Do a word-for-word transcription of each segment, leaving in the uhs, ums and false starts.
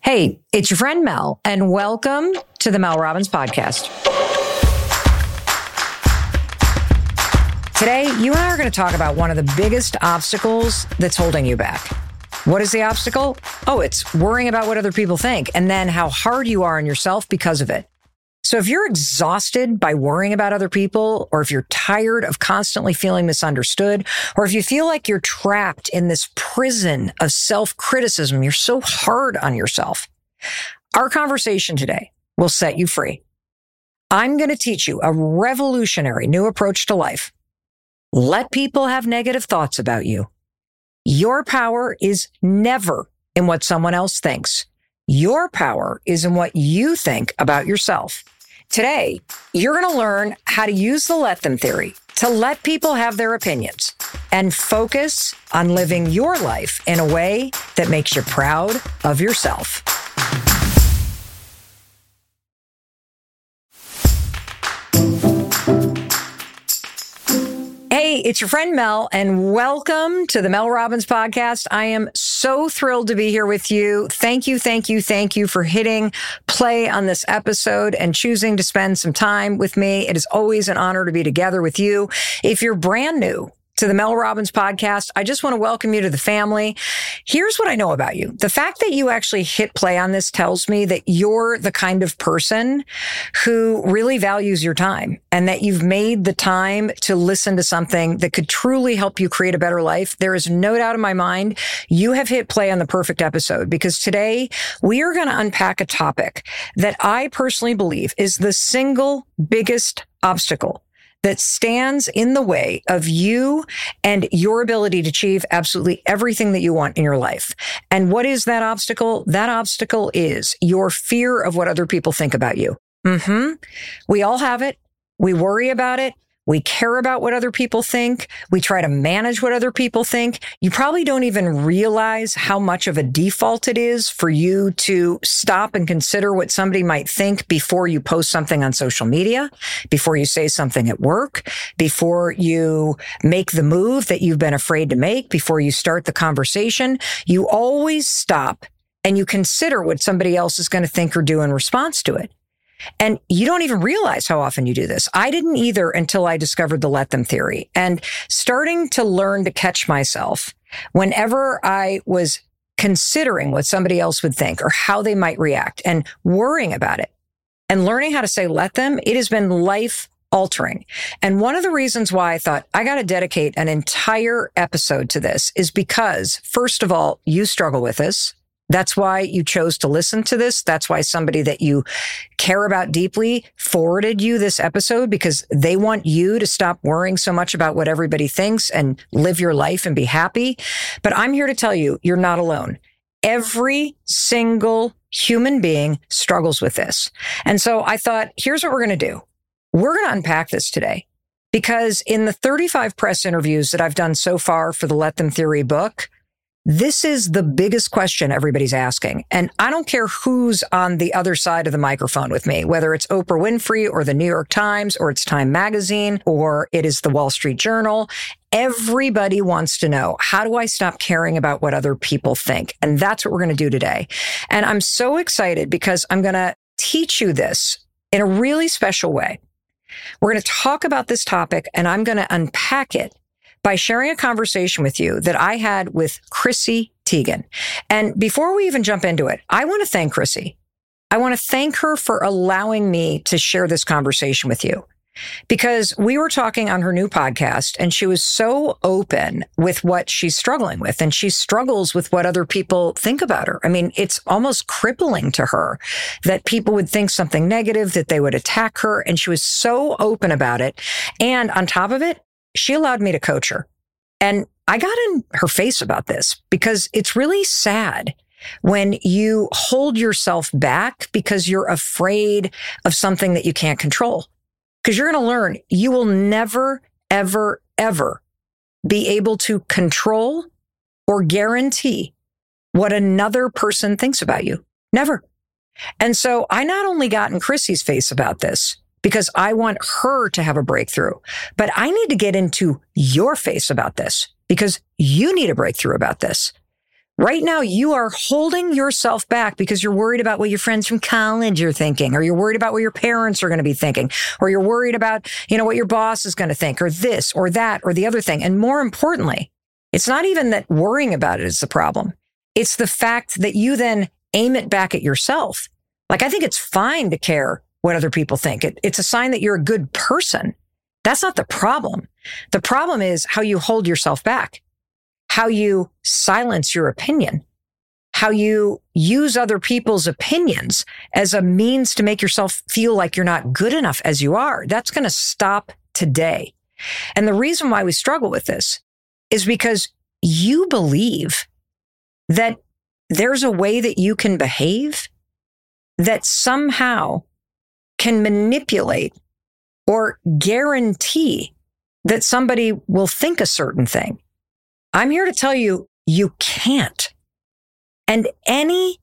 Hey, it's your friend Mel, and welcome to the Mel Robbins Podcast. Today, you and I are going to talk about one of the biggest obstacles that's holding you back. What is the obstacle? Oh, it's worrying about what other people think, and then how hard you are on yourself because of it. So if you're exhausted by worrying about other people, or if you're tired of constantly feeling misunderstood, or if you feel like you're trapped in this prison of self-criticism, you're so hard on yourself, our conversation today will set you free. I'm going to teach you a revolutionary new approach to life. Let people have negative thoughts about you. Your power is never in what someone else thinks. Your power is in what you think about yourself. Today, you're going to learn how to use the let them theory to let people have their opinions and focus on living your life in a way that makes you proud of yourself. Hey, it's your friend Mel, and welcome to the Mel Robbins Podcast. I am so thrilled to be here with you. Thank you, thank you, thank you for hitting play on this episode and choosing to spend some time with me. It is always an honor to be together with you. If you're brand new to the Mel Robbins Podcast, I just want to welcome you to the family. Here's what I know about you. The fact that you actually hit play on this tells me that you're the kind of person who really values your time, and that you've made the time to listen to something that could truly help you create a better life. There is no doubt in my mind you have hit play on the perfect episode, because today we are going to unpack a topic that I personally believe is the single biggest obstacle that stands in the way of you and your ability to achieve absolutely everything that you want in your life. And what is that obstacle? That obstacle is your fear of what other people think about you. Mm-hmm. We all have it. We worry about it. We care about what other people think. We try to manage what other people think. You probably don't even realize how much of a default it is for you to stop and consider what somebody might think before you post something on social media, before you say something at work, before you make the move that you've been afraid to make, before you start the conversation. You always stop and you consider what somebody else is going to think or do in response to it. And you don't even realize how often you do this. I didn't either until I discovered the let them theory, and starting to learn to catch myself whenever I was considering what somebody else would think or how they might react and worrying about it and learning how to say let them. It has been life altering. And one of the reasons why I thought I got to dedicate an entire episode to this is because, first of all, you struggle with this. That's why you chose to listen to this. That's why somebody that you care about deeply forwarded you this episode, because they want you to stop worrying so much about what everybody thinks and live your life and be happy. But I'm here to tell you, you're not alone. Every single human being struggles with this. And so I thought, here's what we're going to do. We're going to unpack this today, because in the thirty-five press interviews that I've done so far for the Let Them Theory book, this is the biggest question everybody's asking. And I don't care who's on the other side of the microphone with me, whether it's Oprah Winfrey or the New York Times or it's Time Magazine or it is the Wall Street Journal. Everybody wants to know, how do I stop caring about what other people think? And that's what we're going to do today. And I'm so excited because I'm going to teach you this in a really special way. We're going to talk about this topic, and I'm going to unpack it by sharing a conversation with you that I had with Chrissy Teigen. And before we even jump into it, I want to thank Chrissy. I want to thank her for allowing me to share this conversation with you, because we were talking on her new podcast, and she was so open with what she's struggling with, and she struggles with what other people think about her. I mean, it's almost crippling to her that people would think something negative, that they would attack her, and she was so open about it. And on top of it, she allowed me to coach her. And I got in her face about this, because it's really sad when you hold yourself back because you're afraid of something that you can't control. Because you're going to learn you will never, ever, ever be able to control or guarantee what another person thinks about you. Never. And so I not only got in Chrissy's face about this, because I want her to have a breakthrough, but I need to get into your face about this, because you need a breakthrough about this. Right now, you are holding yourself back because you're worried about what your friends from college are thinking, or you're worried about what your parents are going to be thinking, or you're worried about, you know, what your boss is going to think, or this or that or the other thing. And more importantly, it's not even that worrying about it is the problem. It's the fact that you then aim it back at yourself. Like, I think it's fine to care what other people think. It, it's a sign that you're a good person. That's not the problem. The problem is how you hold yourself back, how you silence your opinion, how you use other people's opinions as a means to make yourself feel like you're not good enough as you are. That's going to stop today. And the reason why we struggle with this is because you believe that there's a way that you can behave that somehow can manipulate or guarantee that somebody will think a certain thing. I'm here to tell you, you can't. And any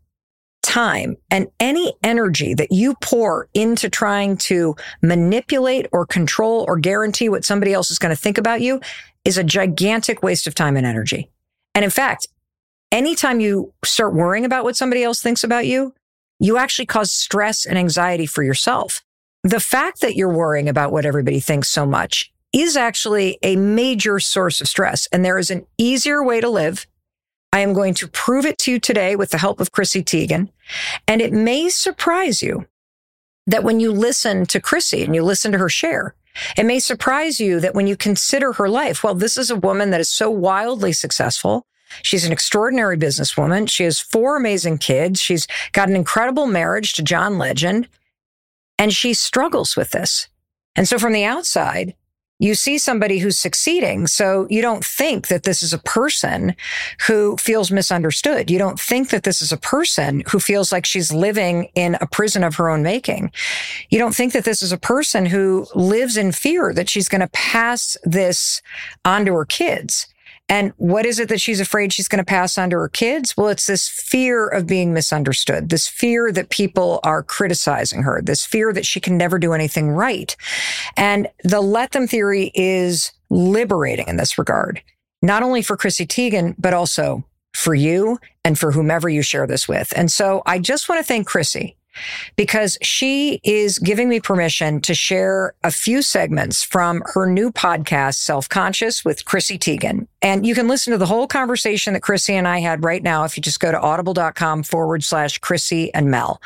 time and any energy that you pour into trying to manipulate or control or guarantee what somebody else is going to think about you is a gigantic waste of time and energy. And in fact, anytime you start worrying about what somebody else thinks about you, you actually cause stress and anxiety for yourself. The fact that you're worrying about what everybody thinks so much is actually a major source of stress. And there is an easier way to live. I am going to prove it to you today with the help of Chrissy Teigen. And it may surprise you that when you listen to Chrissy and you listen to her share, it may surprise you that when you consider her life, well, this is a woman that is so wildly successful. She's an extraordinary businesswoman. She has four amazing kids. She's got an incredible marriage to John Legend, and she struggles with this. And so from the outside, you see somebody who's succeeding, so you don't think that this is a person who feels misunderstood. You don't think that this is a person who feels like she's living in a prison of her own making. You don't think that this is a person who lives in fear that she's going to pass this on to her kids. And what is it that she's afraid she's going to pass on to her kids? Well, it's this fear of being misunderstood, this fear that people are criticizing her, this fear that she can never do anything right. And the let them theory is liberating in this regard, not only for Chrissy Teigen, but also for you and for whomever you share this with. And so I just want to thank Chrissy, because she is giving me permission to share a few segments from her new podcast, Self-Conscious with Chrissy Teigen. And you can listen to the whole conversation that Chrissy and I had right now if you just go to audible.com forward slash Chrissy and Mel.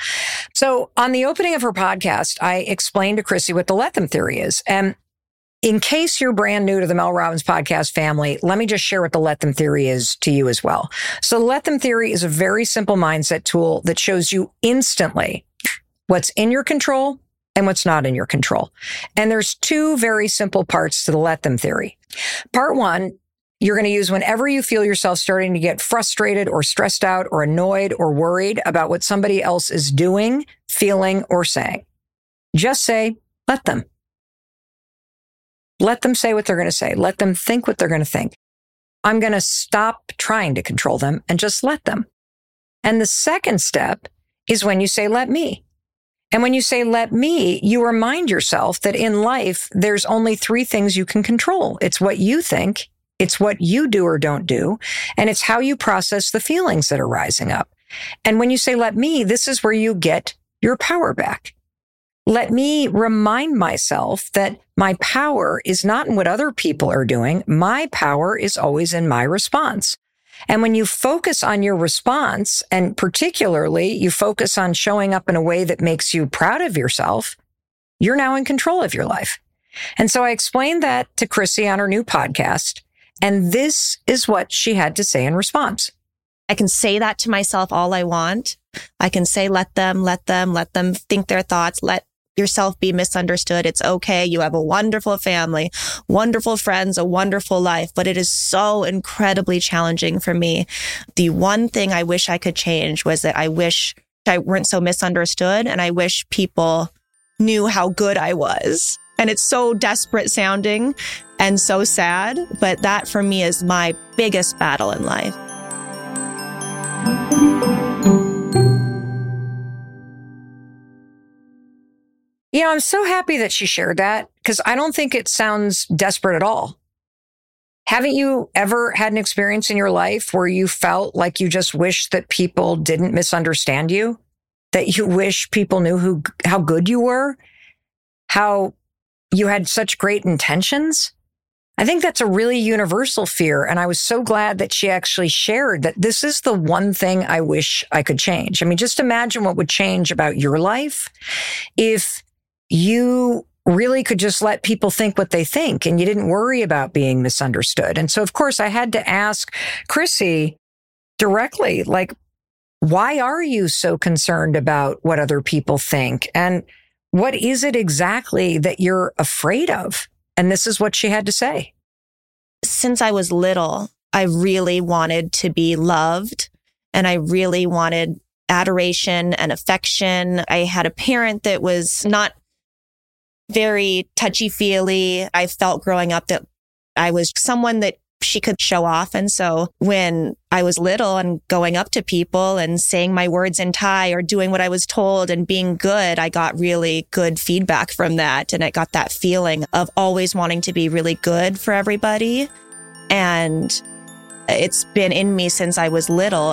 So on the opening of her podcast, I explained to Chrissy what the let them theory is. And in case you're brand new to the Mel Robbins podcast family, let me just share what the let them theory is to you as well. So the let them theory is a very simple mindset tool that shows you instantly what's in your control and what's not in your control. And there's two very simple parts to the let them theory. Part one, you're going to use whenever you feel yourself starting to get frustrated or stressed out or annoyed or worried about what somebody else is doing, feeling, or saying. Just say, let them. Let them say what they're going to say. Let them think what they're going to think. I'm going to stop trying to control them and just let them. And the second step is when you say, let me. And when you say, let me, you remind yourself that in life, there's only three things you can control. It's what you think, it's what you do or don't do, and it's how you process the feelings that are rising up. And when you say, let me, this is where you get your power back. Let me remind myself that my power is not in what other people are doing. My power is always in my response. And when you focus on your response, and particularly you focus on showing up in a way that makes you proud of yourself, you're now in control of your life. And so I explained that to Chrissy on her new podcast, and this is what she had to say in response. I can say that to myself all I want. I can say, let them, let them, let them think their thoughts, let yourself be misunderstood. It's okay. You have a wonderful family, wonderful friends, a wonderful life, but it is so incredibly challenging for me. The one thing I wish I could change was that I wish I weren't so misunderstood, and I wish people knew how good I was. And it's so desperate sounding and so sad, but that for me is my biggest battle in life. You know, I'm so happy that she shared that, because I don't think it sounds desperate at all. Haven't you ever had an experience in your life where you felt like you just wish that people didn't misunderstand you? That you wish people knew who, how good you were? How you had such great intentions? I think that's a really universal fear. And I was so glad that she actually shared that this is the one thing I wish I could change. I mean, just imagine what would change about your life if you really could just let people think what they think and you didn't worry about being misunderstood. And so, of course, I had to ask Chrissy directly, like, why are you so concerned about what other people think? And what is it exactly that you're afraid of? And this is what she had to say. Since I was little, I really wanted to be loved, and I really wanted adoration and affection. I had a parent that was not very touchy-feely. I felt growing up that I was someone that she could show off. And so when I was little and going up to people and saying my words in Thai or doing what I was told and being good, I got really good feedback from that. And I got that feeling of always wanting to be really good for everybody. And it's been in me since I was little.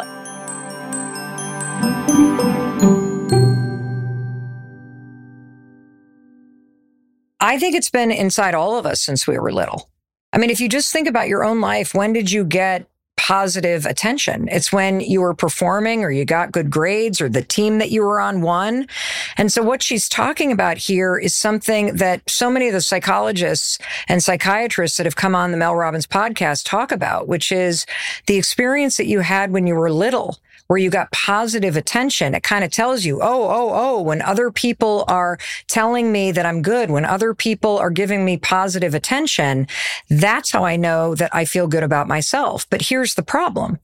I think it's been inside all of us since we were little. I mean, if you just think about your own life, when did you get positive attention? It's when you were performing or you got good grades or the team that you were on won. And so what she's talking about here is something that so many of the psychologists and psychiatrists that have come on the Mel Robbins podcast talk about, which is the experience that you had when you were little, where you got positive attention. It kind of tells you, oh, oh, oh, when other people are telling me that I'm good, when other people are giving me positive attention, that's how I know that I feel good about myself. But here's the problem.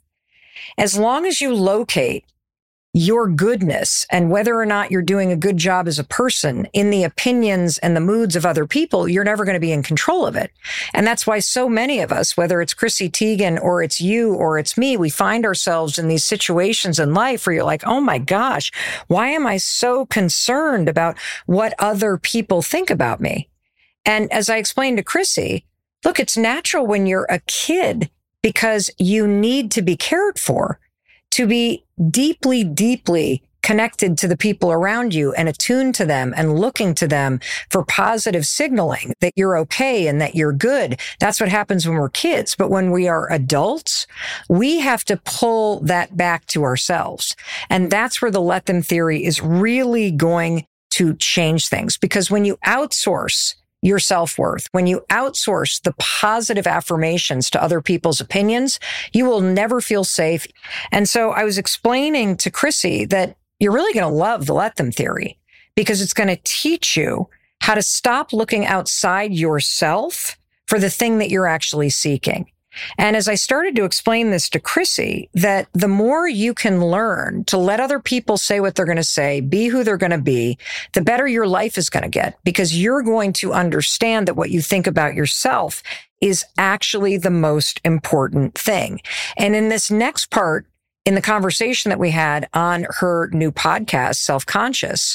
As long as you locate your goodness and whether or not you're doing a good job as a person in the opinions and the moods of other people, you're never going to be in control of it. And that's why so many of us, whether it's Chrissy Teigen or it's you or it's me, we find ourselves in these situations in life where you're like, oh my gosh, why am I so concerned about what other people think about me? And as I explained to Chrissy, look, it's natural when you're a kid because you need to be cared for, to be deeply, deeply connected to the people around you and attuned to them and looking to them for positive signaling that you're okay and that you're good. That's what happens when we're kids. But when we are adults, we have to pull that back to ourselves. And that's where the let them theory is really going to change things. Because when you outsource your self-worth, when you outsource the positive affirmations to other people's opinions, you will never feel safe. And so I was explaining to Chrissy that you're really going to love the let them theory because it's going to teach you how to stop looking outside yourself for the thing that you're actually seeking. And as I started to explain this to Chrissy, that the more you can learn to let other people say what they're going to say, be who they're going to be, the better your life is going to get because you're going to understand that what you think about yourself is actually the most important thing. And in this next part, in the conversation that we had on her new podcast, Self-Conscious,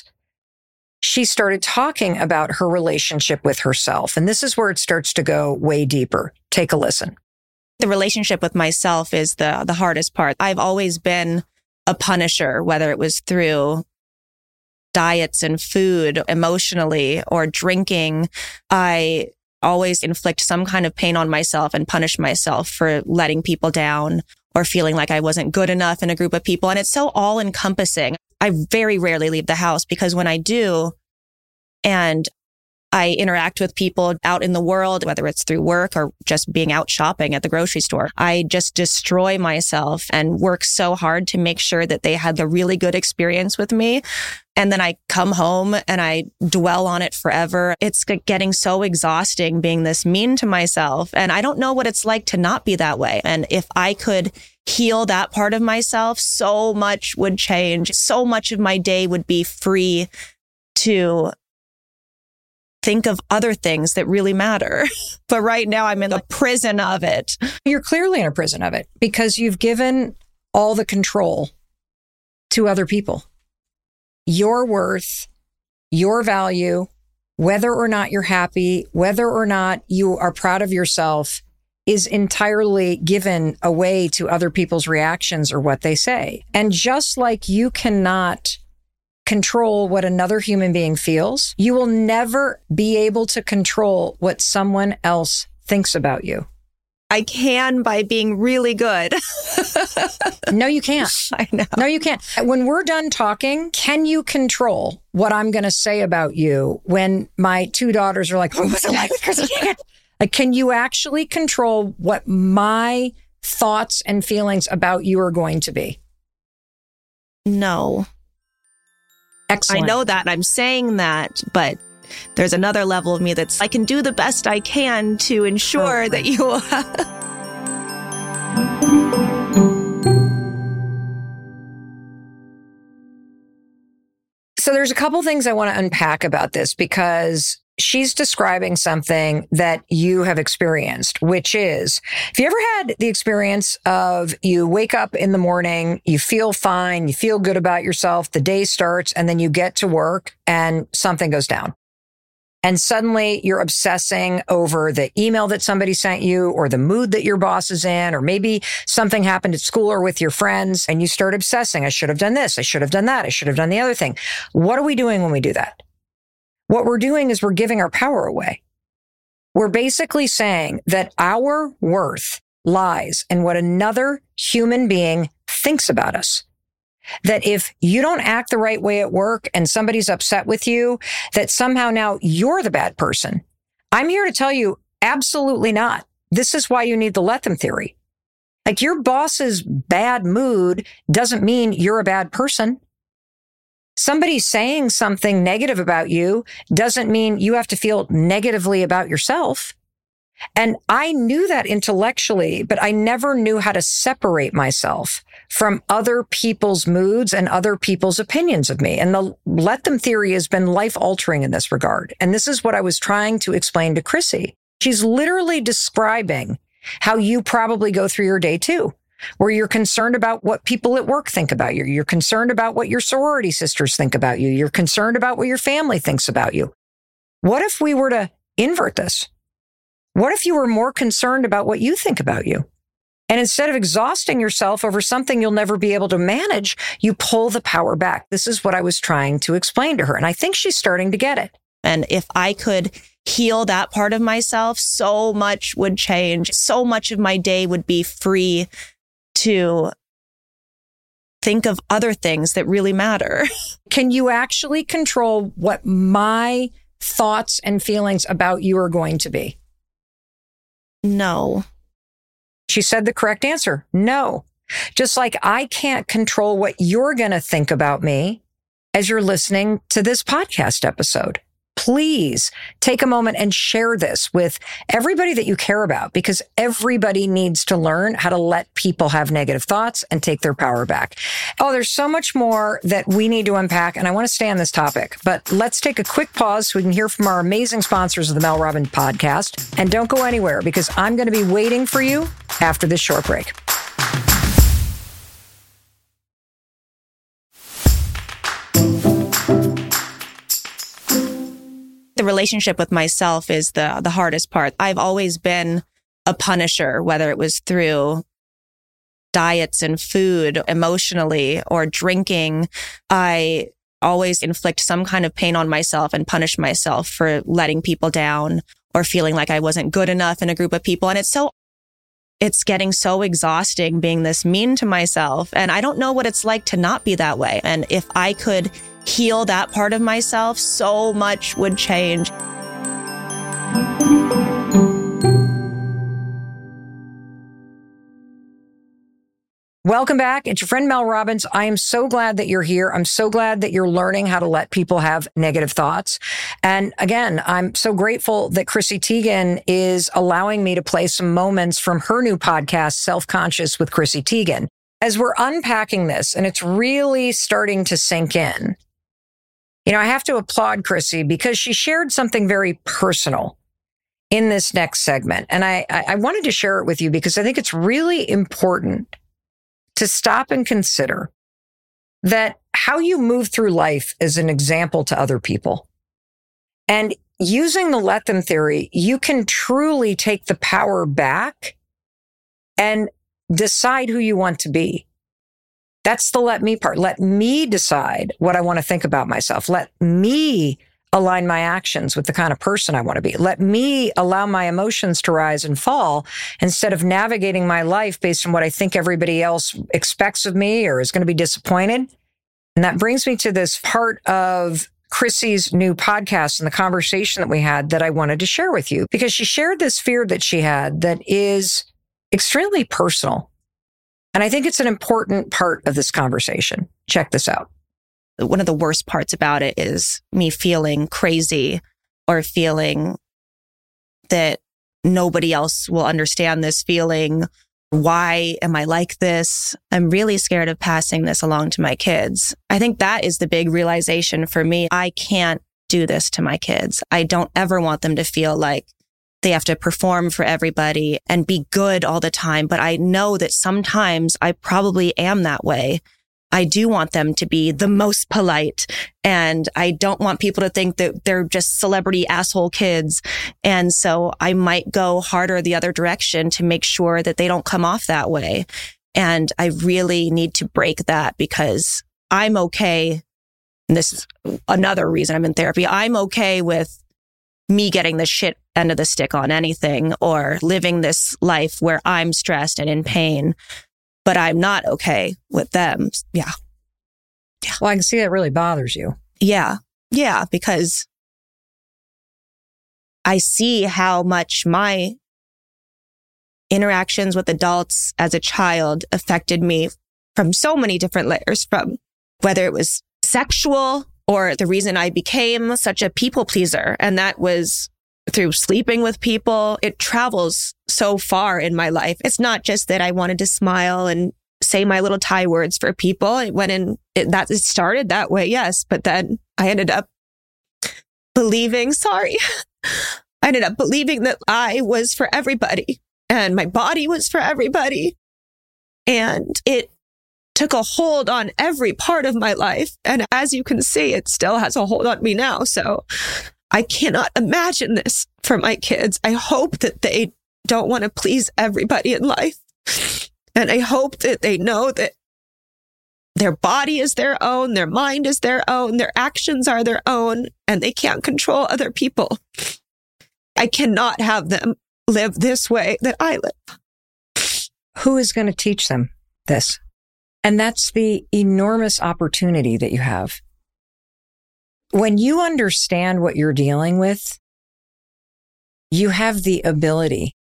she started talking about her relationship with herself. And this is where it starts to go way deeper. Take a listen. The relationship with myself is the the hardest part. I've always been a punisher, whether it was through diets and food, emotionally, or drinking. I always inflict some kind of pain on myself and punish myself for letting people down or feeling like I wasn't good enough in a group of people. And it's so all encompassing. I very rarely leave the house because when I do, and I interact with people out in the world, whether it's through work or just being out shopping at the grocery store, I just destroy myself and work so hard to make sure that they had the really good experience with me. And then I come home and I dwell on it forever. It's getting so exhausting being this mean to myself. And I don't know what it's like to not be that way. And if I could heal that part of myself, so much would change. So much of my day would be free to think of other things that really matter. But right now I'm in a prison of it. You're clearly in a prison of it because you've given all the control to other people. Your worth, your value, whether or not you're happy, whether or not you are proud of yourself, is entirely given away to other people's reactions or what they say. And just like you cannot control what another human being feels, you will never be able to control what someone else thinks about you. I can by being really good. No, you can't. I know. No, you can't. When we're done talking, can you control what I'm going to say about you when my two daughters are like, what was it like with Chrissy Teigen? Like, can you actually control what my thoughts and feelings about you are going to be? No. Excellent. I know that, and I'm saying that, but there's another level of me that's, I can do the best I can to ensure oh, that you will have. So there's a couple things I want to unpack about this, because she's describing something that you have experienced, which is, have you ever had the experience of you wake up in the morning, you feel fine, you feel good about yourself, the day starts, and then you get to work and something goes down. And suddenly you're obsessing over the email that somebody sent you, or the mood that your boss is in, or maybe something happened at school or with your friends, and you start obsessing. I should have done this. I should have done that. I should have done the other thing. What are we doing when we do that? What we're doing is we're giving our power away. We're basically saying that our worth lies in what another human being thinks about us. That if you don't act the right way at work and somebody's upset with you, that somehow now you're the bad person. I'm here to tell you, absolutely not. This is why you need the let them theory. Like, your boss's bad mood doesn't mean you're a bad person. Somebody saying something negative about you doesn't mean you have to feel negatively about yourself. And I knew that intellectually, but I never knew how to separate myself from other people's moods and other people's opinions of me. And the let them theory has been life altering in this regard. And this is what I was trying to explain to Chrissy. She's literally describing how you probably go through your day too, where you're concerned about what people at work think about you. You're concerned about what your sorority sisters think about you. You're concerned about what your family thinks about you. What if we were to invert this? What if you were more concerned about what you think about you? And instead of exhausting yourself over something you'll never be able to manage, you pull the power back. This is what I was trying to explain to her. And I think she's starting to get it. And if I could heal that part of myself, so much would change. So much of my day would be free to think of other things that really matter. Can you actually control what my thoughts and feelings about you are going to be? No. She said the correct answer. No. Just like I can't control what you're going to think about me as you're listening to this podcast episode. Please take a moment and share this with everybody that you care about, because everybody needs to learn how to let people have negative thoughts and take their power back. Oh, there's so much more that we need to unpack, and I want to stay on this topic. But let's take a quick pause so we can hear from our amazing sponsors of the Mel Robbins podcast. And don't go anywhere, because I'm going to be waiting for you after this short break. The relationship with myself is the the hardest part. I've always been a punisher, whether it was through diets and food, emotionally, or drinking. I always inflict some kind of pain on myself and punish myself for letting people down or feeling like I wasn't good enough in a group of people. And it's so, it's getting so exhausting being this mean to myself. And I don't know what it's like to not be that way. And if I could heal that part of myself, so much would change. Welcome back. It's your friend Mel Robbins. I am so glad that you're here. I'm so glad that you're learning how to let people have negative thoughts. And again, I'm so grateful that Chrissy Teigen is allowing me to play some moments from her new podcast, Self-Conscious with Chrissy Teigen. As we're unpacking this, and it's really starting to sink in, you know, I have to applaud Chrissy because she shared something very personal in this next segment. And I, I wanted to share it with you because I think it's really important to stop and consider that how you move through life is an example to other people. And using the let them theory, you can truly take the power back and decide who you want to be. That's the let me part. Let me decide what I want to think about myself. Let me align my actions with the kind of person I want to be. Let me allow my emotions to rise and fall instead of navigating my life based on what I think everybody else expects of me or is going to be disappointed. And that brings me to this part of Chrissy's new podcast and the conversation that we had that I wanted to share with you, because she shared this fear that she had that is extremely personal. And I think it's an important part of this conversation. Check this out. One of the worst parts about it is me feeling crazy or feeling that nobody else will understand this feeling. Why am I like this? I'm really scared of passing this along to my kids. I think that is the big realization for me. I can't do this to my kids. I don't ever want them to feel like they have to perform for everybody and be good all the time. But I know that sometimes I probably am that way. I do want them to be the most polite, and I don't want people to think that they're just celebrity asshole kids. And so I might go harder the other direction to make sure that they don't come off that way. And I really need to break that, because I'm okay. And this is another reason I'm in therapy. I'm okay with me getting the shit end of the stick on anything or living this life where I'm stressed and in pain. But I'm not okay with them. Yeah. yeah. Well, I can see that really bothers you. Yeah. Yeah. Because I see how much my interactions with adults as a child affected me from so many different layers, from whether it was sexual or the reason I became such a people pleaser. And that was through sleeping with people. It travels so far in my life. It's not just that I wanted to smile and say my little Thai words for people. It went in, it, that it started that way, yes. But then I ended up believing, sorry, I ended up believing that I was for everybody and my body was for everybody. And it took a hold on every part of my life. And as you can see, it still has a hold on me now. So I cannot imagine this for my kids. I hope that they don't want to please everybody in life. And I hope that they know that their body is their own, their mind is their own, their actions are their own, and they can't control other people. I cannot have them live this way that I live. Who is going to teach them this? And that's the enormous opportunity that you have. When you understand what you're dealing with, you have the ability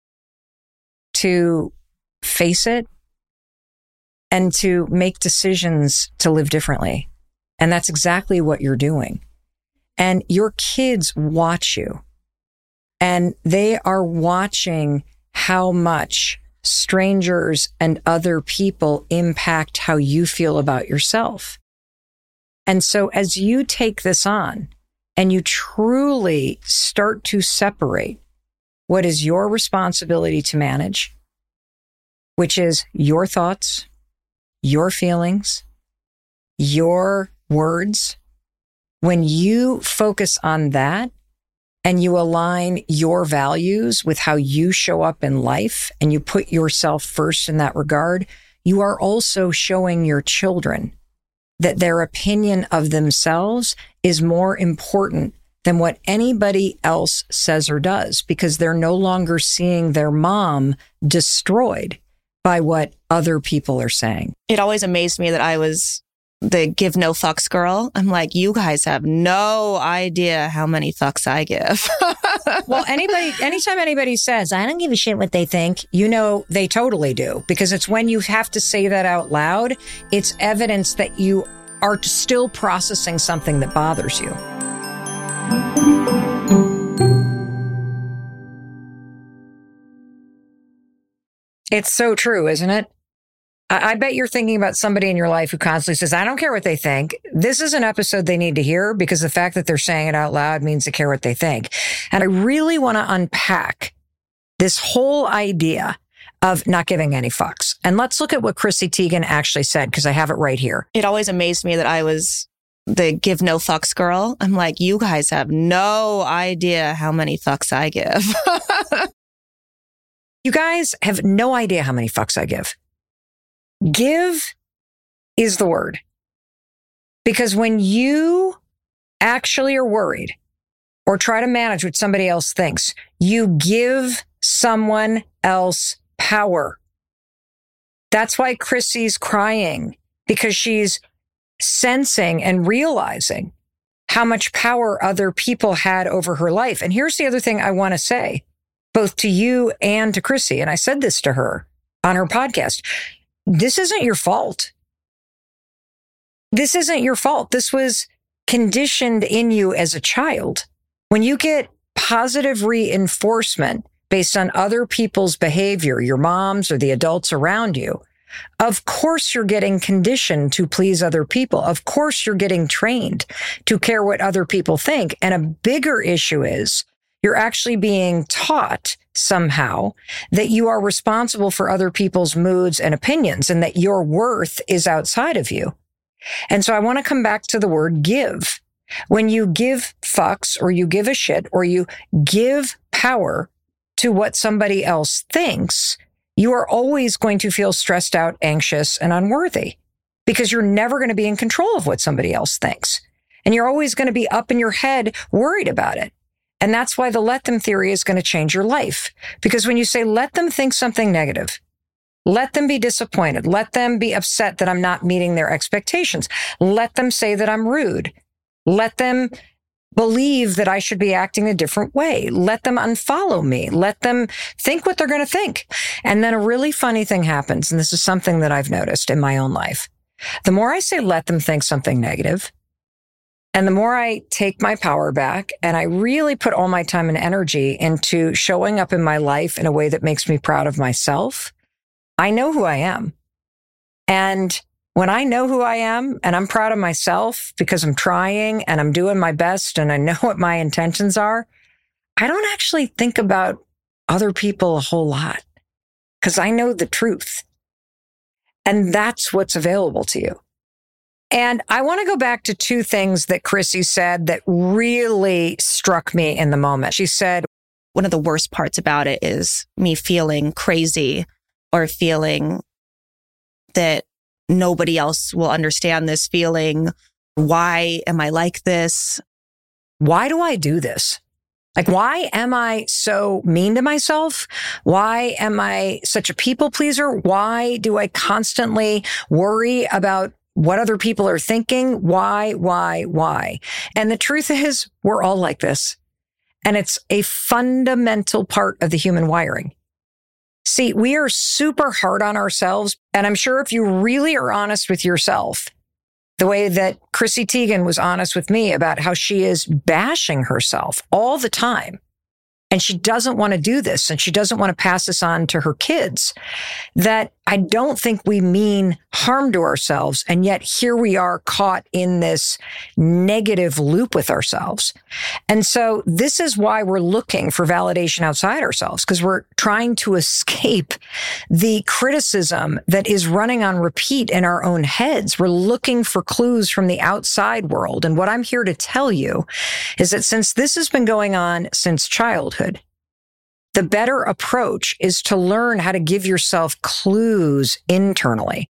to face it and to make decisions to live differently. And that's exactly what you're doing. And your kids watch you, and they are watching how much strangers and other people impact how you feel about yourself. And so as you take this on and you truly start to separate what is your responsibility to manage, which is your thoughts, your feelings, your words, when you focus on that and you align your values with how you show up in life and you put yourself first in that regard, you are also showing your children that their opinion of themselves is more important than what anybody else says or does, because they're no longer seeing their mom destroyed by what other people are saying. It always amazed me that I was the give no fucks girl. I'm like, you guys have no idea how many fucks I give. Well, anybody, anytime anybody says, I don't give a shit what they think, you know, they totally do, because it's when you have to say that out loud, it's evidence that you are still processing something that bothers you. It's so true, isn't it? I bet you're thinking about somebody in your life who constantly says, I don't care what they think. This is an episode they need to hear, because the fact that they're saying it out loud means they care what they think. And I really want to unpack this whole idea of not giving any fucks. And let's look at what Chrissy Teigen actually said, because I have it right here. It always amazed me that I was the give no fucks girl. I'm like, you guys have no idea how many fucks I give. You guys have no idea how many fucks I give. Give is the word. Because when you actually are worried or try to manage what somebody else thinks, you give someone else power. That's why Chrissy's crying, because she's sensing and realizing how much power other people had over her life. And here's the other thing I want to say, both to you and to Chrissy. And I said this to her on her podcast. This isn't your fault. This isn't your fault. This was conditioned in you as a child. When you get positive reinforcement based on other people's behavior, your moms or the adults around you, of course you're getting conditioned to please other people. Of course you're getting trained to care what other people think. And a bigger issue is you're actually being taught somehow that you are responsible for other people's moods and opinions and that your worth is outside of you. And so I want to come back to the word give. When you give fucks or you give a shit or you give power to what somebody else thinks, you are always going to feel stressed out, anxious, and unworthy because you're never going to be in control of what somebody else thinks. And you're always going to be up in your head worried about it. And that's why the let them theory is going to change your life. Because when you say, let them think something negative, let them be disappointed, let them be upset that I'm not meeting their expectations, let them say that I'm rude, let them believe that I should be acting a different way. Let them unfollow me. Let them think what they're going to think. And then a really funny thing happens. And this is something that I've noticed in my own life. The more I say, let them think something negative, and the more I take my power back and I really put all my time and energy into showing up in my life in a way that makes me proud of myself, I know who I am. And when I know who I am and I'm proud of myself because I'm trying and I'm doing my best and I know what my intentions are, I don't actually think about other people a whole lot because I know the truth. And that's what's available to you. And I want to go back to two things that Chrissy said that really struck me in the moment. She said, one of the worst parts about it is me feeling crazy or feeling that nobody else will understand this feeling. Why am I like this? Why do I do this? Like, why am I so mean to myself? Why am I such a people pleaser? Why do I constantly worry about what other people are thinking? Why, why, why? And the truth is, we're all like this. And it's a fundamental part of the human wiring. See, we are super hard on ourselves. And I'm sure if you really are honest with yourself, the way that Chrissy Teigen was honest with me about how she is bashing herself all the time, and she doesn't want to do this, and she doesn't want to pass this on to her kids, that I don't think we mean harm to ourselves. And yet here we are caught in this negative loop with ourselves. And so this is why we're looking for validation outside ourselves, because we're trying to escape the criticism that is running on repeat in our own heads. We're looking for clues from the outside world. And what I'm here to tell you is that since this has been going on since childhood, the better approach is to learn how to give yourself clues internally.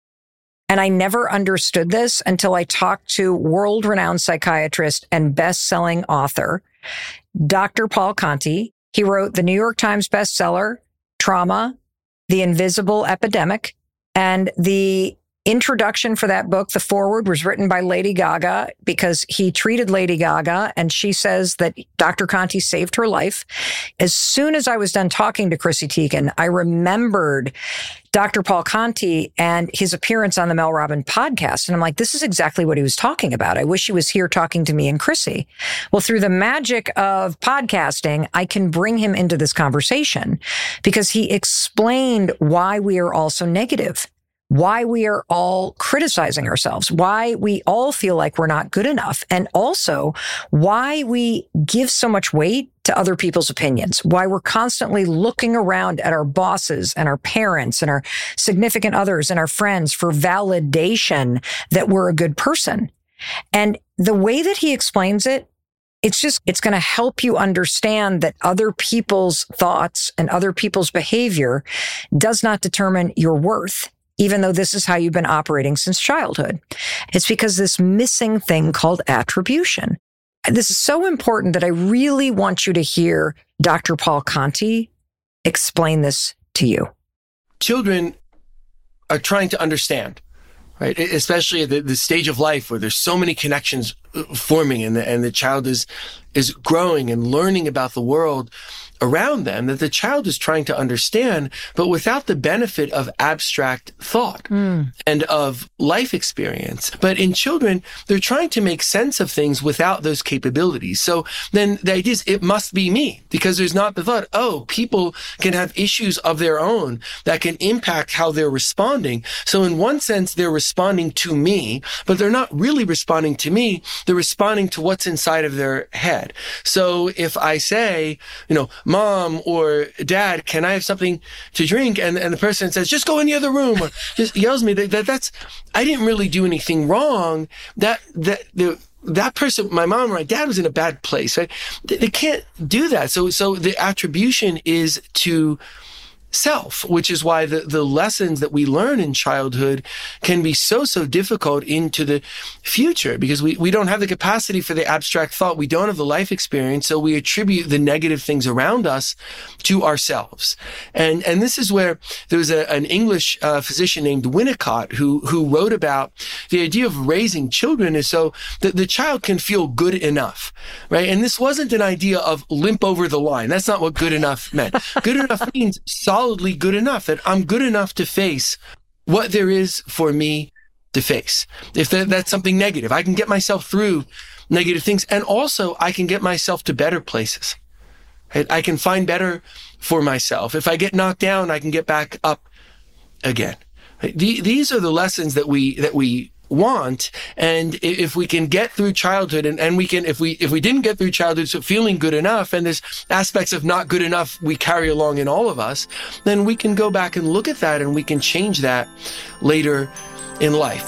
And I never understood this until I talked to world-renowned psychiatrist and best-selling author, Doctor Paul Conti. He wrote the New York Times bestseller, Trauma, The Invisible Epidemic, and the introduction for that book, the foreword, was written by Lady Gaga because he treated Lady Gaga, and she says that Doctor Conti saved her life. As soon as I was done talking to Chrissy Teigen, I remembered Doctor Paul Conti and his appearance on the Mel Robbins podcast. And I'm like, this is exactly what he was talking about. I wish he was here talking to me and Chrissy. Well, through the magic of podcasting, I can bring him into this conversation because he explained why we are all so negative, why we are all criticizing ourselves, why we all feel like we're not good enough, and also why we give so much weight to other people's opinions, why we're constantly looking around at our bosses and our parents and our significant others and our friends for validation that we're a good person. And the way that he explains it, it's just, it's going to help you understand that other people's thoughts and other people's behavior does not determine your worth, even though this is how you've been operating since childhood. It's because this missing thing called attribution. This is so important that I really want you to hear Doctor Paul Conti explain this to you. Children are trying to understand, right? Especially at the, the stage of life where there's so many connections forming and the, and the child is, is growing and learning about the world around them, that the child is trying to understand, but without the benefit of abstract thought mm. and of life experience. But in children, they're trying to make sense of things without those capabilities. So then the idea is it must be me, because there's not the thought, oh, people can have issues of their own that can impact how they're responding. So in one sense, they're responding to me, but they're not really responding to me. They're responding to what's inside of their head. So if I say, you know, Mom or Dad, can I have something to drink? And, and the person says, just go in the other room, or just yells at me that, that that's, I didn't really do anything wrong. That, that, the, that person, my mom or my dad was in a bad place, right? They, they can't do that. So, so the attribution is to self, which is why the, the lessons that we learn in childhood can be so, so difficult into the future, because we, we don't have the capacity for the abstract thought. We don't have the life experience. So we attribute the negative things around us to ourselves. And, and this is where there was a, an English uh, physician named Winnicott who, who wrote about the idea of raising children is so that the child can feel good enough, right? And this wasn't an idea of limp over the line. That's not what good enough meant. Good enough means solid solidly good enough, that I'm good enough to face what there is for me to face. If that, that's something negative, I can get myself through negative things. And also I can get myself to better places. Right? I can find better for myself. If I get knocked down, I can get back up again. Right? The, these are the lessons that we, that we want. And if we can get through childhood and, and we can, if we, if we didn't get through childhood, so feeling good enough, and there's aspects of not good enough we carry along in all of us, then we can go back and look at that and we can change that later in life.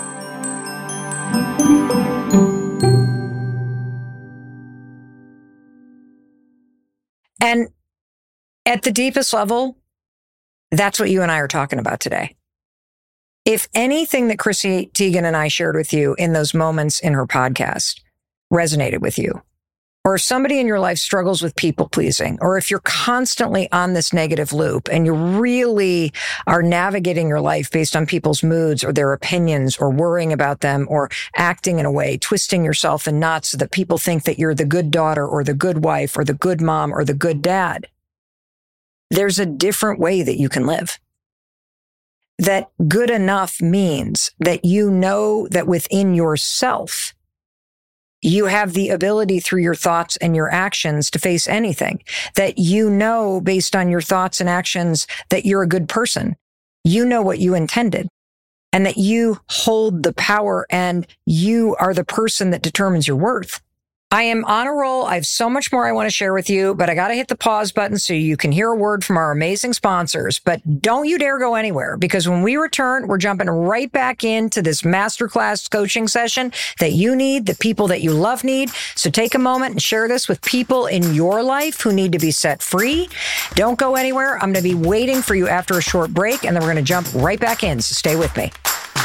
And at the deepest level, that's what you and I are talking about today. If anything that Chrissy Teigen and I shared with you in those moments in her podcast resonated with you, or if somebody in your life struggles with people pleasing, or if you're constantly on this negative loop and you really are navigating your life based on people's moods or their opinions or worrying about them or acting in a way, twisting yourself in knots so that people think that you're the good daughter or the good wife or the good mom or the good dad, there's a different way that you can live. That good enough means that you know that within yourself, you have the ability through your thoughts and your actions to face anything. That you know based on your thoughts and actions that you're a good person. You know what you intended. And that you hold the power and you are the person that determines your worth. I am on a roll. I have so much more I want to share with you, but I got to hit the pause button so you can hear a word from our amazing sponsors. But don't you dare go anywhere, because when we return, we're jumping right back into this masterclass coaching session that you need, the people that you love need. So take a moment and share this with people in your life who need to be set free. Don't go anywhere. I'm going to be waiting for you after a short break, and then we're going to jump right back in. So stay with me.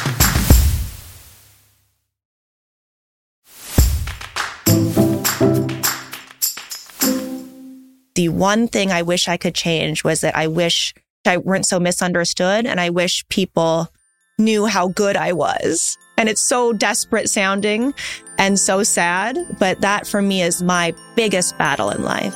The one thing I wish I could change was that I wish I weren't so misunderstood, and I wish people knew how good I was. And it's so desperate sounding and so sad, but that for me is my biggest battle in life.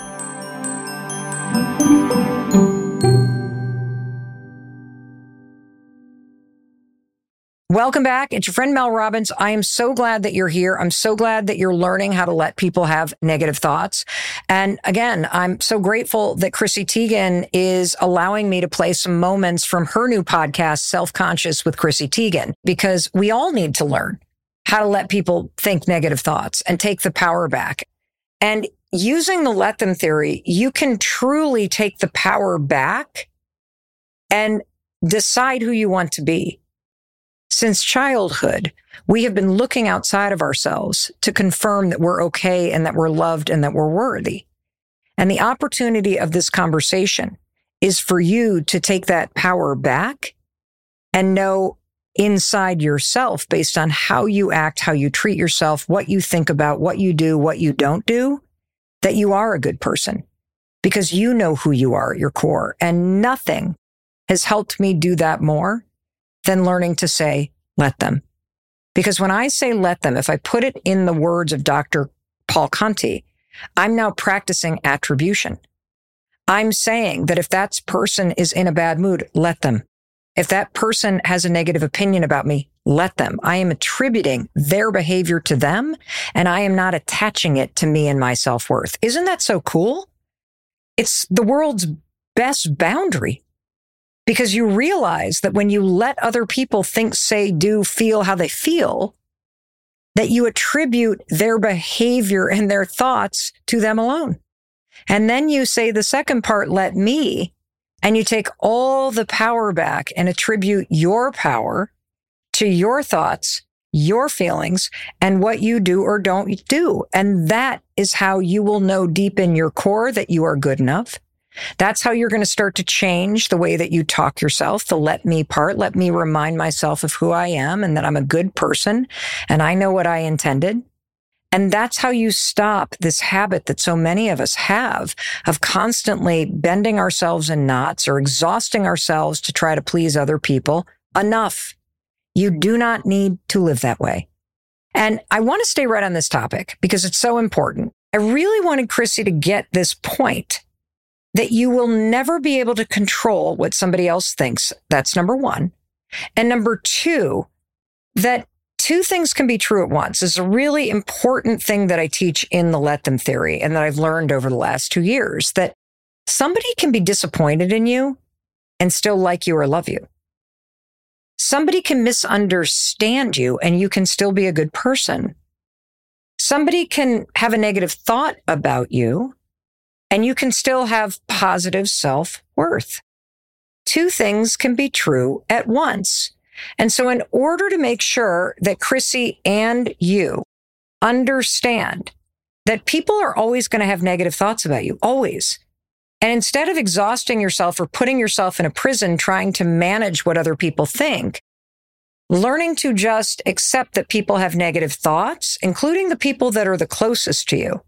Welcome back. It's your friend Mel Robbins. I am so glad that you're here. I'm so glad that you're learning how to let people have negative thoughts. And again, I'm so grateful that Chrissy Teigen is allowing me to play some moments from her new podcast, Self-Conscious with Chrissy Teigen, because we all need to learn how to let people think negative thoughts and take the power back. And using the let them theory, you can truly take the power back and decide who you want to be. Since childhood, we have been looking outside of ourselves to confirm that we're okay and that we're loved and that we're worthy. And the opportunity of this conversation is for you to take that power back and know inside yourself, based on how you act, how you treat yourself, what you think about, what you do, what you don't do, that you are a good person because you know who you are at your core. And nothing has helped me do that more than learning to say, let them. Because when I say let them, if I put it in the words of Doctor Paul Conti, I'm now practicing attribution. I'm saying that if that person is in a bad mood, let them. If that person has a negative opinion about me, let them. I am attributing their behavior to them, and I am not attaching it to me and my self-worth. Isn't that so cool? It's the world's best boundary, because you realize that when you let other people think, say, do, feel how they feel, that you attribute their behavior and their thoughts to them alone. And then you say the second part, let me, and you take all the power back and attribute your power to your thoughts, your feelings, and what you do or don't do. And that is how you will know deep in your core that you are good enough. That's how you're going to start to change the way that you talk yourself, the let me part. Let me remind myself of who I am and that I'm a good person and I know what I intended. And that's how you stop this habit that so many of us have of constantly bending ourselves in knots or exhausting ourselves to try to please other people. Enough. You do not need to live that way. And I want to stay right on this topic because it's so important. I really wanted Chrissy to get this point that you will never be able to control what somebody else thinks. That's number one. And number two, that two things can be true at once is a really important thing that I teach in the let them theory and that I've learned over the last two years, that somebody can be disappointed in you and still like you or love you. Somebody can misunderstand you and you can still be a good person. Somebody can have a negative thought about you and you can still have positive self-worth. Two things can be true at once. And so in order to make sure that Chrissy and you understand that people are always going to have negative thoughts about you, always. And instead of exhausting yourself or putting yourself in a prison trying to manage what other people think, learning to just accept that people have negative thoughts, including the people that are the closest to you,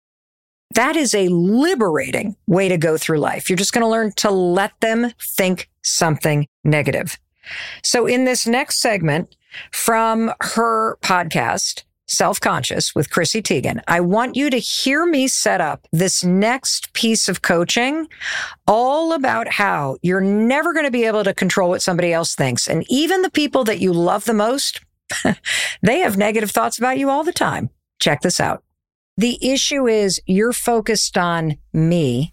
that is a liberating way to go through life. You're just going to learn to let them think something negative. So in this next segment from her podcast, Self-Conscious with Chrissy Teigen, I want you to hear me set up this next piece of coaching all about how you're never going to be able to control what somebody else thinks. And even the people that you love the most, they have negative thoughts about you all the time. Check this out. The issue is you're focused on me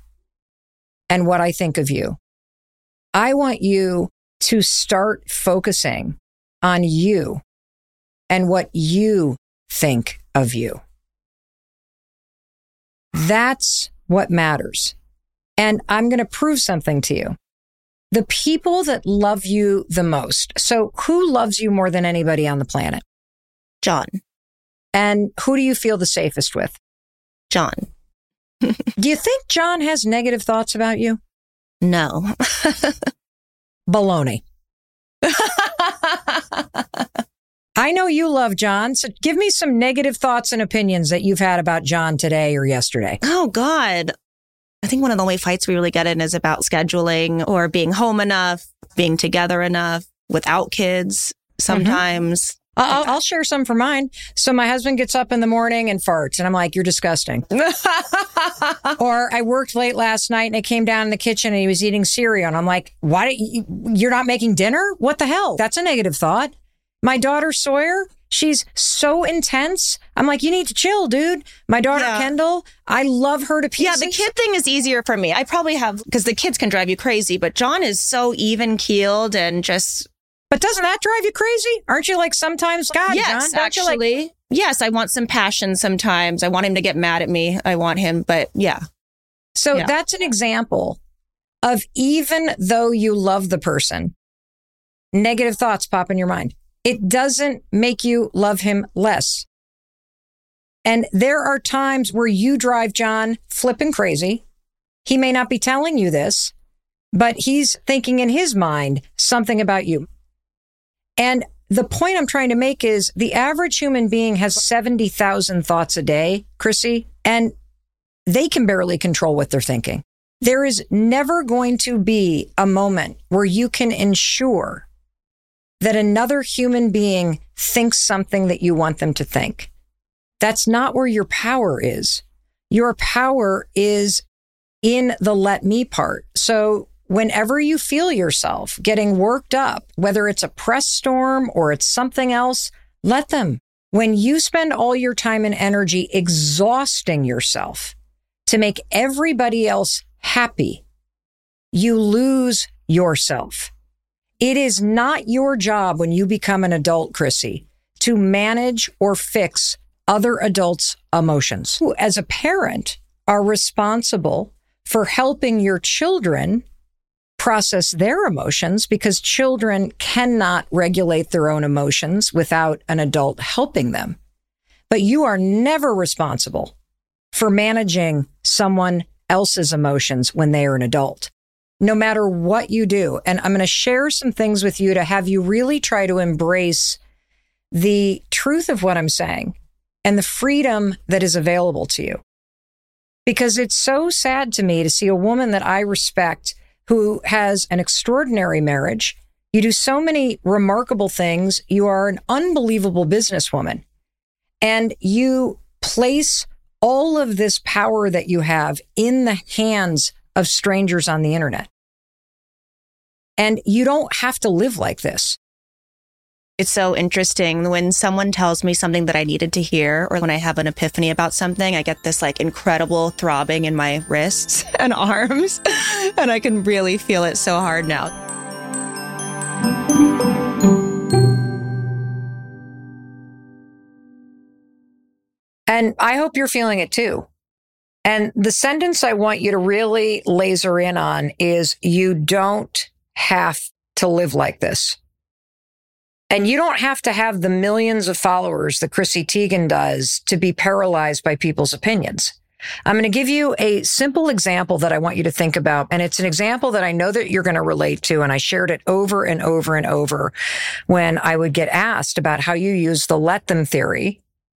and what I think of you. I want you to start focusing on you and what you think of you. That's what matters. And I'm going to prove something to you. The people that love you the most. So who loves you more than anybody on the planet? John. And who do you feel the safest with? John. Do you think John has negative thoughts about you? No. Baloney. I know you love John, so give me some negative thoughts and opinions that you've had about John today or yesterday. Oh, God. I think one of the only fights we really get in is about scheduling or being home enough, being together enough without kids sometimes. Mm-hmm. I'll, I'll share some for mine. So my husband gets up in the morning and farts, and I'm like, you're disgusting. Or I worked late last night and I came down in the kitchen and he was eating cereal. And I'm like, why don't you, you're not making dinner? What the hell? That's a negative thought. My daughter Sawyer, she's so intense. I'm like, you need to chill, dude. My daughter yeah. Kendall, I love her to pieces. Yeah, the kid thing is easier for me. I probably have, because the kids can drive you crazy, but John is so even keeled and just... But doesn't that drive you crazy? Aren't you like sometimes, God, yes, John, actually. Like- yes, I want some passion sometimes. I want him to get mad at me. I want him, but yeah. So yeah. that's an example of even though you love the person, negative thoughts pop in your mind. It doesn't make you love him less. And there are times where you drive John flipping crazy. He may not be telling you this, but he's thinking in his mind something about you. And the point I'm trying to make is the average human being has seventy thousand thoughts a day, Chrissy, and they can barely control what they're thinking. There is never going to be a moment where you can ensure that another human being thinks something that you want them to think. That's not where your power is. Your power is in the let me part. So whenever you feel yourself getting worked up, whether it's a press storm or it's something else, let them. When you spend all your time and energy exhausting yourself to make everybody else happy, you lose yourself. It is not your job when you become an adult, Chrissy, to manage or fix other adults' emotions. Who, as a parent, are responsible for helping your children process their emotions, because children cannot regulate their own emotions without an adult helping them. But you are never responsible for managing someone else's emotions when they are an adult, no matter what you do. And I'm going to share some things with you to have you really try to embrace the truth of what I'm saying and the freedom that is available to you. Because it's so sad to me to see a woman that I respect who has an extraordinary marriage. You do so many remarkable things. You are an unbelievable businesswoman. And you place all of this power that you have in the hands of strangers on the internet. And you don't have to live like this. It's so interesting when someone tells me something that I needed to hear, or when I have an epiphany about something, I get this like incredible throbbing in my wrists and arms, and I can really feel it so hard now. And I hope you're feeling it too. And the sentence I want you to really laser in on is, you don't have to live like this. And you don't have to have the millions of followers that Chrissy Teigen does to be paralyzed by people's opinions. I'm going to give you a simple example that I want you to think about. And it's an example that I know that you're going to relate to. And I shared it over and over and over when I would get asked about how you use the let them theory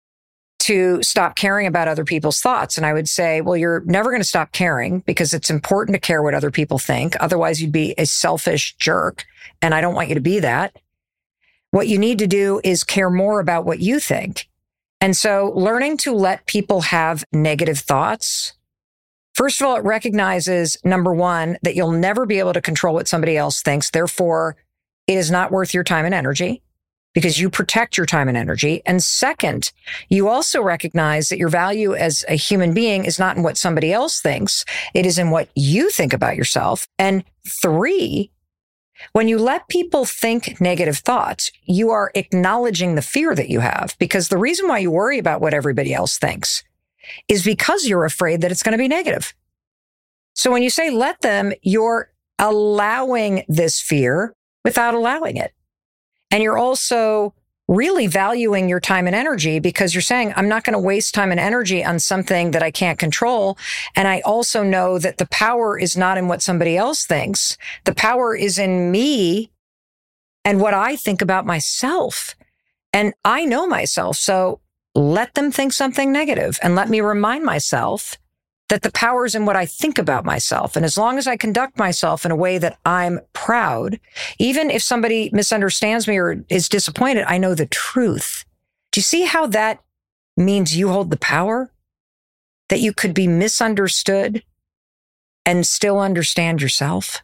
to stop caring about other people's thoughts. And I would say, well, you're never going to stop caring, because it's important to care what other people think. Otherwise, you'd be a selfish jerk. And I don't want you to be that. What you need to do is care more about what you think. And so learning to let people have negative thoughts, first of all, it recognizes, number one, that you'll never be able to control what somebody else thinks. Therefore, it is not worth your time and energy, because you protect your time and energy. And second, you also recognize that your value as a human being is not in what somebody else thinks. It is in what you think about yourself. And three, when you let people think negative thoughts, you are acknowledging the fear that you have, because the reason why you worry about what everybody else thinks is because you're afraid that it's going to be negative. So when you say let them, you're allowing this fear without allowing it. And you're also really valuing your time and energy, because you're saying, I'm not going to waste time and energy on something that I can't control. And I also know that the power is not in what somebody else thinks. The power is in me and what I think about myself. And I know myself. So let them think something negative, and let me remind myself that the power is in what I think about myself. And as long as I conduct myself in a way that I'm proud, even if somebody misunderstands me or is disappointed, I know the truth. Do you see how that means you hold the power? That you could be misunderstood and still understand yourself?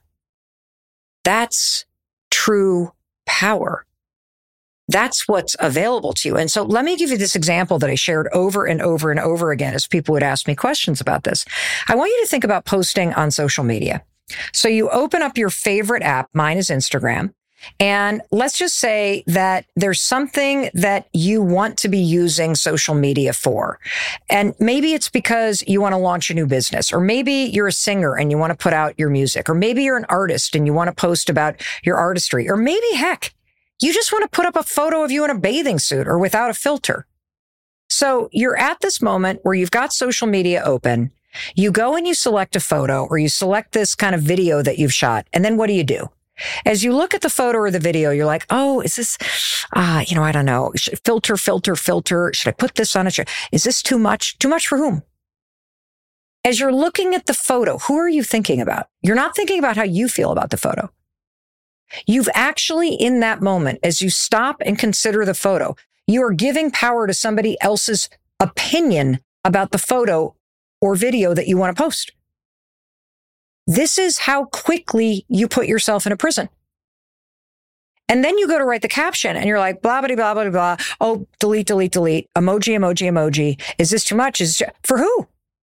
That's true power. That's what's available to you. And so let me give you this example that I shared over and over and over again as people would ask me questions about this. I want you to think about posting on social media. So you open up your favorite app. Mine is Instagram. And let's just say that there's something that you want to be using social media for. And maybe it's because you want to launch a new business, or maybe you're a singer and you want to put out your music, or maybe you're an artist and you want to post about your artistry, or maybe, heck, You just want to put up a photo of you in a bathing suit or without a filter. So you're at this moment where you've got social media open. You go and you select a photo or you select this kind of video that you've shot. And then what do you do? As you look at the photo or the video, you're like, oh, is this, ah, uh, you know, I don't know. Filter, filter, filter. Should I put this on it? Is this too much? Too much for whom? As you're looking at the photo, who are you thinking about? You're not thinking about how you feel about the photo. You've actually, in that moment, as you stop and consider the photo, you are giving power to somebody else's opinion about the photo or video that you want to post. This is how quickly you put yourself in a prison. And then you go to write the caption and you're like, blah, blah, blah, blah, blah. Oh, delete, delete, delete. Emoji, emoji, emoji. Is this too much? Is this too- for who?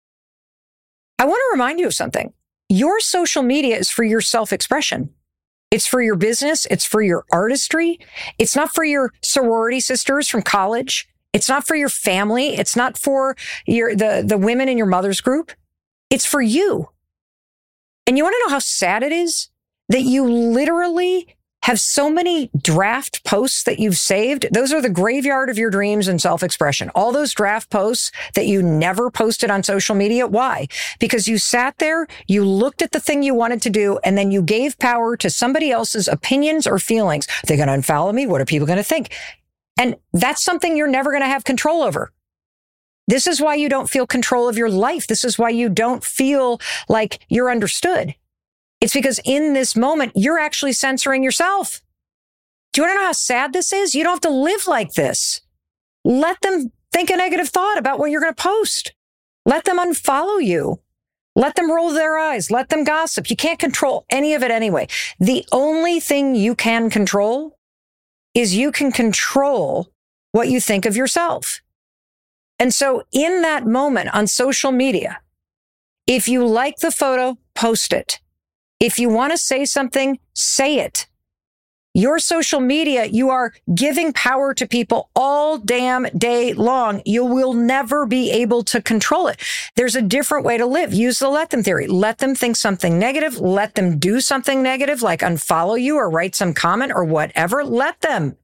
I want to remind you of something. Your social media is for your self-expression. It's for your business. It's for your artistry. It's not for your sorority sisters from college. It's not for your family. It's not for your the, the women in your mother's group. It's for you. And you want to know how sad it is that you literally have so many draft posts that you've saved? Those are the graveyard of your dreams and self-expression. All those draft posts that you never posted on social media. Why? Because you sat there, you looked at the thing you wanted to do, and then you gave power to somebody else's opinions or feelings. Are they going to unfollow me? What are people going to think? And that's something you're never going to have control over. This is why you don't feel control of your life. This is why you don't feel like you're understood. It's because in this moment, you're actually censoring yourself. Do you want to know how sad this is? You don't have to live like this. Let them think a negative thought about what you're going to post. Let them unfollow you. Let them roll their eyes. Let them gossip. You can't control any of it anyway. The only thing you can control is you can control what you think of yourself. And so in that moment on social media, if you like the photo, post it. If you want to say something, say it. Your social media, you are giving power to people all damn day long. You will never be able to control it. There's a different way to live. Use the let them theory. Let them think something negative. Let them do something negative, like unfollow you or write some comment or whatever. Let them.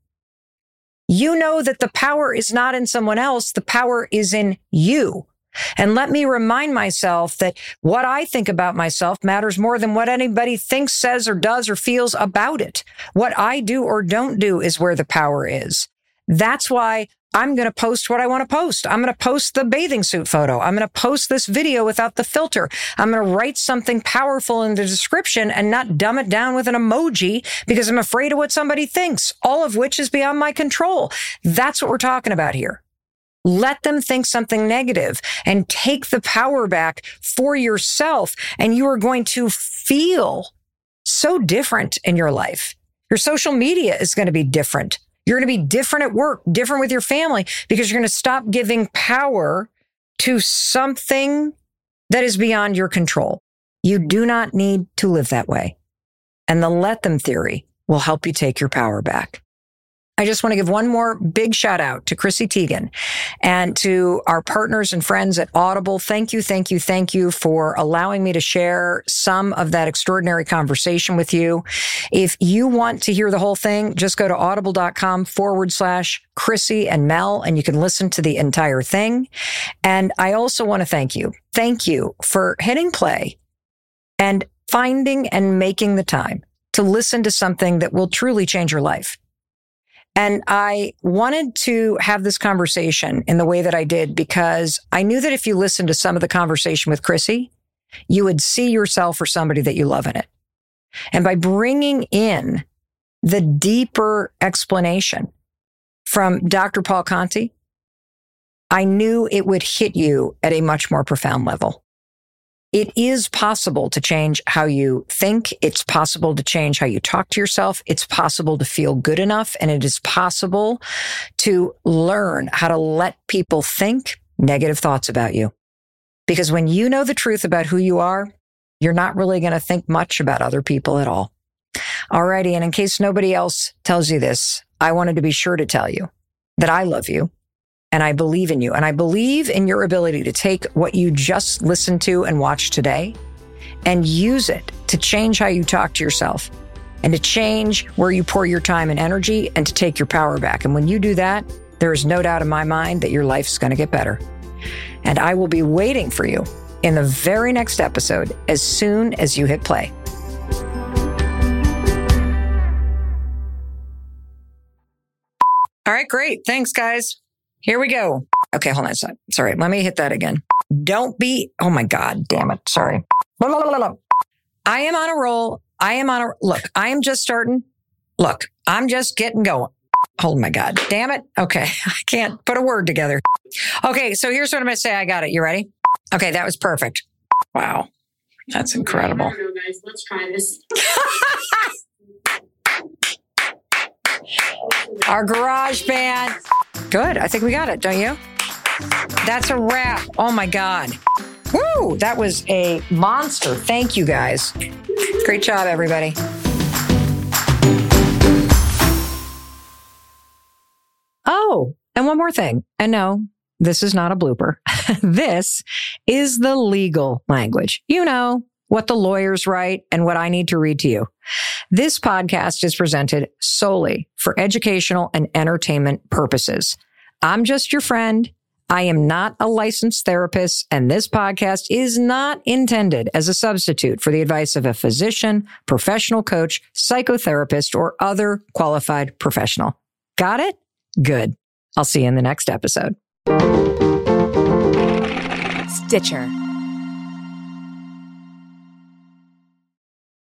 You know that the power is not in someone else. The power is in you. And let me remind myself that what I think about myself matters more than what anybody thinks, says, or does, or feels about it. What I do or don't do is where the power is. That's why I'm going to post what I want to post. I'm going to post the bathing suit photo. I'm going to post this video without the filter. I'm going to write something powerful in the description and not dumb it down with an emoji because I'm afraid of what somebody thinks, all of which is beyond my control. That's what we're talking about here. Let them think something negative and take the power back for yourself. And you are going to feel so different in your life. Your social media is going to be different. You're going to be different at work, different with your family, because you're going to stop giving power to something that is beyond your control. You do not need to live that way. And the let them theory will help you take your power back. I just want to give one more big shout out to Chrissy Teigen and to our partners and friends at Audible. Thank you, thank you, thank you for allowing me to share some of that extraordinary conversation with you. If you want to hear the whole thing, just go to audible.com forward slash Chrissy and Mel, and you can listen to the entire thing. And I also want to thank you. Thank you for hitting play and finding and making the time to listen to something that will truly change your life. And I wanted to have this conversation in the way that I did because I knew that if you listened to some of the conversation with Chrissy, you would see yourself or somebody that you love in it. And by bringing in the deeper explanation from Doctor Paul Conti, I knew it would hit you at a much more profound level. It is possible to change how you think. It's possible to change how you talk to yourself. It's possible to feel good enough. And it is possible to learn how to let people think negative thoughts about you. Because when you know the truth about who you are, you're not really going to think much about other people at all. Alrighty. And in case nobody else tells you this, I wanted to be sure to tell you that I love you. And I believe in you. And I believe in your ability to take what you just listened to and watched today and use it to change how you talk to yourself and to change where you pour your time and energy and to take your power back. And when you do that, there is no doubt in my mind that your life's going to get better. And I will be waiting for you in the very next episode as soon as you hit play. All right, great. Thanks, guys. Here we go. Okay, hold on a sec. Sorry, let me hit that again. Don't be, oh my God, damn it. Sorry. I am on a roll. I am on a, look, I am just starting. Look, I'm just getting going. Oh my God, damn it. Okay, I can't put a word together. Okay, so here's what I'm going to say. I got it. You ready? Okay, that was perfect. Wow, that's incredible. I don't know, guys. Let's try this. Our garage band. Good. I think we got it, don't you? That's a wrap. Oh my God. Woo! That was a monster. Thank you, guys. Great job, everybody. Oh, and one more thing. And no, this is not a blooper. This is the legal language. You know, what the lawyers write and what I need to read to you. This podcast is presented solely for educational and entertainment purposes. I'm just your friend. I am not a licensed therapist, and this podcast is not intended as a substitute for the advice of a physician, professional coach, psychotherapist, or other qualified professional. Got it? Good. I'll see you in the next episode. Stitcher.